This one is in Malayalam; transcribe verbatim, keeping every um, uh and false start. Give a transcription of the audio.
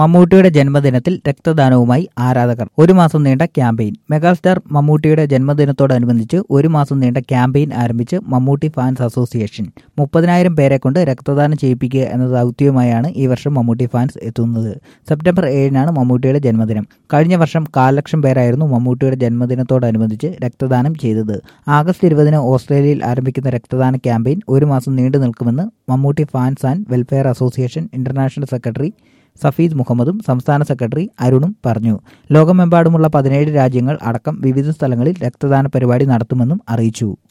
മമ്മൂട്ടിയുടെ ജന്മദിനത്തിൽ രക്തദാനവുമായി ആരാധകർ. ഒരു മാസം നീണ്ട ക്യാമ്പയിൻ. മെഗാസ്റ്റാർ മമ്മൂട്ടിയുടെ ജന്മദിനത്തോടനുബന്ധിച്ച് ഒരു മാസം നീണ്ട ക്യാമ്പയിൻ ആരംഭിച്ച് മമ്മൂട്ടി ഫാൻസ് അസോസിയേഷൻ. മുപ്പതിനായിരം പേരെ കൊണ്ട് രക്തദാനം ചെയ്യിപ്പിക്കുക എന്ന ദൗത്യവുമായാണ് ഈ വർഷം മമ്മൂട്ടി ഫാൻസ് എത്തുന്നത്. സെപ്റ്റംബർ ഏഴിനാണ് മമ്മൂട്ടിയുടെ ജന്മദിനം. കഴിഞ്ഞ വർഷം കാൽ ലക്ഷം പേരായിരുന്നു മമ്മൂട്ടിയുടെ ജന്മദിനത്തോടനുബന്ധിച്ച് രക്തദാനം ചെയ്തത്. ആഗസ്റ്റ് ഇരുപതിന് ഓസ്ട്രേലിയയിൽ ആരംഭിക്കുന്ന രക്തദാന ക്യാമ്പയിൻ ഒരു മാസം നീണ്ടു നിൽക്കുമെന്ന് Mammootty fans and welfare association international secretary Safeed മുഹമ്മദും സംസ്ഥാന സെക്രട്ടറി അരുണും പറഞ്ഞു. ലോകമെമ്പാടുമുള്ള പതിനേഴ് രാജ്യങ്ങൾ അടക്കം വിവിധ സ്ഥലങ്ങളിൽ രക്തദാന പരിപാടി നടത്തുമെന്നും അറിയിച്ചു.